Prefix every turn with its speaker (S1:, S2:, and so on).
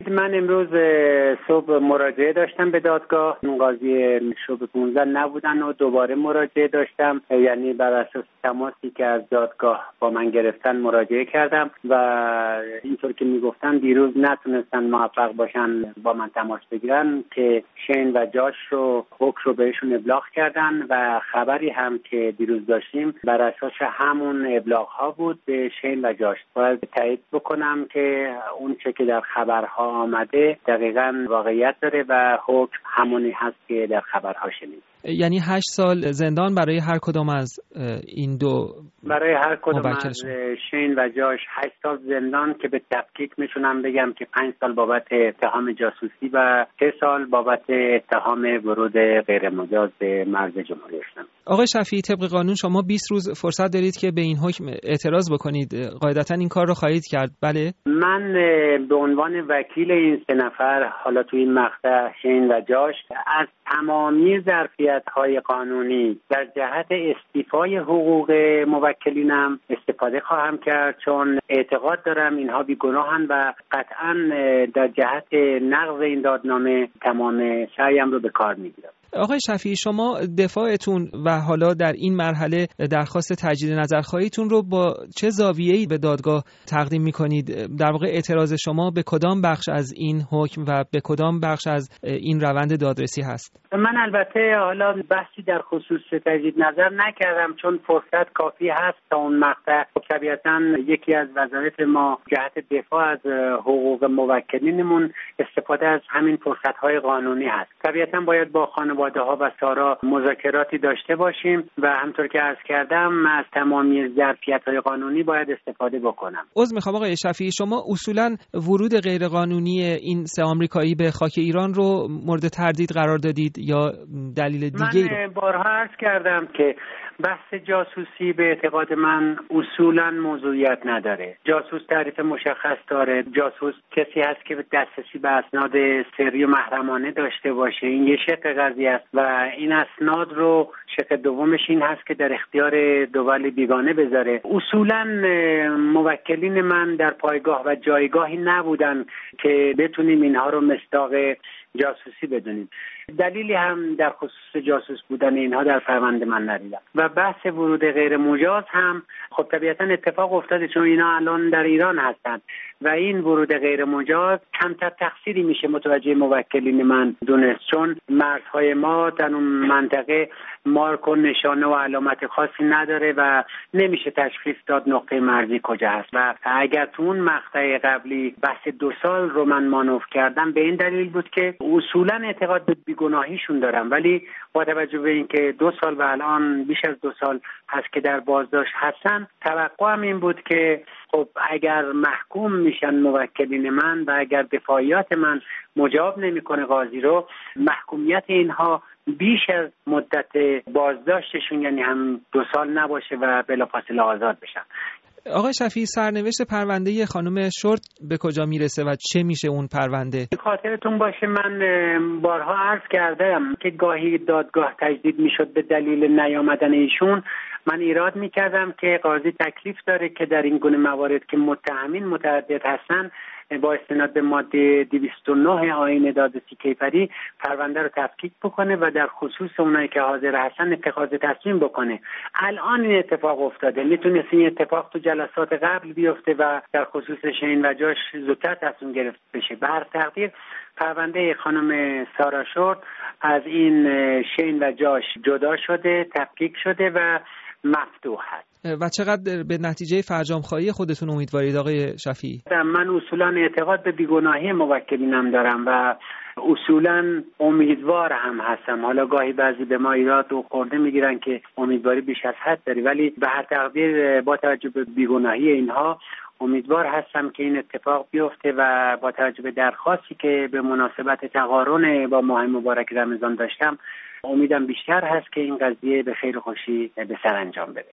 S1: من امروز صبح مراجعه داشتم به دادگاه. اون قاضی شعبه 15 نبودن و دوباره مراجعه داشتم، یعنی بر اساس تماسی که از دادگاه با من گرفتن مراجعه کردم و اینطور که میگفتن دیروز نتونستن موفق باشن با من تماس بگیرن که شین و جاش رو حکم رو بهشون ابلاغ کردن و خبری هم که دیروز داشتیم بر اساس همون ابلاغ ها بود به شین و جاش. باید تایید بکنم که اون چه که در خبرها آمده دقیقاً واقعیت داره و حکم همونی هست که در خبرها شنید.
S2: یعنی 8 سال زندان برای هر کدام از این دو،
S1: برای هر کدام از شین و جاش 8 سال زندان که به تفکیک میتونم بگم که 5 سال بابت اتهام جاسوسی و 3 سال بابت اتهام ورود غیر مجاز به مرز جمهوری اسلامی.
S2: آقای شفیعی، طبق قانون شما 20 روز فرصت دارید که به این حکم اعتراض بکنید. قاعدتاً این کار رو خواهید کرد، بله؟
S1: من به عنوان وکیل این 3 نفر حالا توی این مقطع شین و جاش از تمامی ظرفیت‌های قانونی در جهت استیفای حقوق موکلینم استفاده خواهم کرد، چون اعتقاد دارم اینها بیگناهن و قطعاً در جهت نقض این دادنامه تمام سعیم رو به کار میگیرم.
S2: آقای شفیعی، شما دفاعتون و حالا در این مرحله درخواست تجدید نظرخواهیتون رو با چه زاویه‌ای به دادگاه تقدیم می‌کنید؟ در واقع اعتراض شما به کدام بخش از این حکم و به کدام بخش از این روند دادرسی هست؟
S1: من البته حالا بحثی در خصوص تجدید نظر نکردم، چون فرصت کافی هست تا اون مقطع. طبیعتاً یکی از وظایف ما جهت دفاع از حقوق موکلینمون استفاده از همین فرصت‌های قانونی هست. طبیعتاً باید با خانواده‌ها و سارا مذاکراتی داشته باشیم و همطور که عرض کردم از تمامی ظرفیت‌های قانونی باید استفاده بکنم.
S2: عذر می‌خوام آقای شفیعی، شما اصولاً ورود غیرقانونی این 3 آمریکایی به خاک ایران رو مورد تردید قرار دادید یا دلیل دیگه‌ای رو؟
S1: من بارها عرض کردم که بحث جاسوسی به اعتقاد من اصولاً موضوعیت نداره. جاسوس تعریف مشخص داره. جاسوس کسی هست که دسترسی به اسناد سری و محرمانه داشته باشه. این یه شق قضیه است و این اسناد رو شق دومش این هست که در اختیار دول بیگانه بذاره. اصولاً موکلین من در پایگاه و جایگاهی نبودن که بتونیم اینها رو مصداق جاسوسی بدونیم. دلیلی هم در خصوص جاسوس بودن اینها در فرمانده من ندیدم و بحث ورود غیر مجاز هم خب طبیعتا اتفاق افتاده، چون اینا الان در ایران هستند و این ورود غیر مجاز کمتر تقصیری میشه متوجه موکلین من دونست، چون مرزهای ما در اون منطقه مارک و نشانه و علامت خاصی نداره و نمیشه تشخیص داد نقطه مرزی کجا هست. و اگر تو اون مقطع قبلی بحث 2 سال رو من مانور کردم به این دلیل بود که اصولا اعتقاد به بیگناهیشون دارم، ولی با توجه به اینکه 2 سال و الان بیش از 2 سال هست که در بازداشت هستن، توقعم این بود که خب اگر محکوم میشن موکلین من و اگر دفاعیات من مجاب نمیکنه قاضی رو، محکومیت اینها بیش از مدت بازداشتشون یعنی هم 2 سال نباشه و بلافاصله آزاد بشن.
S2: آقای شفیعی، سرنوشت پرونده خانم شورت به کجا میرسه و چه میشه اون پرونده؟
S1: خاطرتون باشه من بارها عرض کردم که گاهی دادگاه تجدید میشد به دلیل نیامدن ایشون. من ایراد میکردم که قاضی تکلیف داره که در این گونه موارد که متهمین متعدد هستن با استناد به ماده 209 آیین دادرسی کیفری پرونده رو تفکیک بکنه و در خصوص اونایی که حاضر هستن اتخاذ تصمیم بکنه. الان این اتفاق افتاده، میتونست این اتفاق تو جلسات قبل بیفته و در خصوص شین و جاش زودتر تصمیم گرفت بشه. به هر تقدیر پرونده خانم سارا شورت از این شین و جاش جدا شده، تفکیک شده و مفتوح هست.
S2: و چقدر به نتیجه فرجام‌خواهی خودتون امیدوارید آقای شفیعی؟
S1: من اصولا اعتقاد به بیگناهی موکلینم دارم و اصولا امیدوار هم هستم. حالا گاهی بعضی به ما ایراد و خورده میگیرن که امیدواری بیش از حد داری، ولی به هر تقدیر با توجه به بیگناهی اینها امیدوار هستم که این اتفاق بیفته و با توجه به درخواستی که به مناسبت تقارن با ماه مبارک رمضان داشتم امیدم بیشتر هست که این قضیه به خیر و خوشی به سرانجام بره.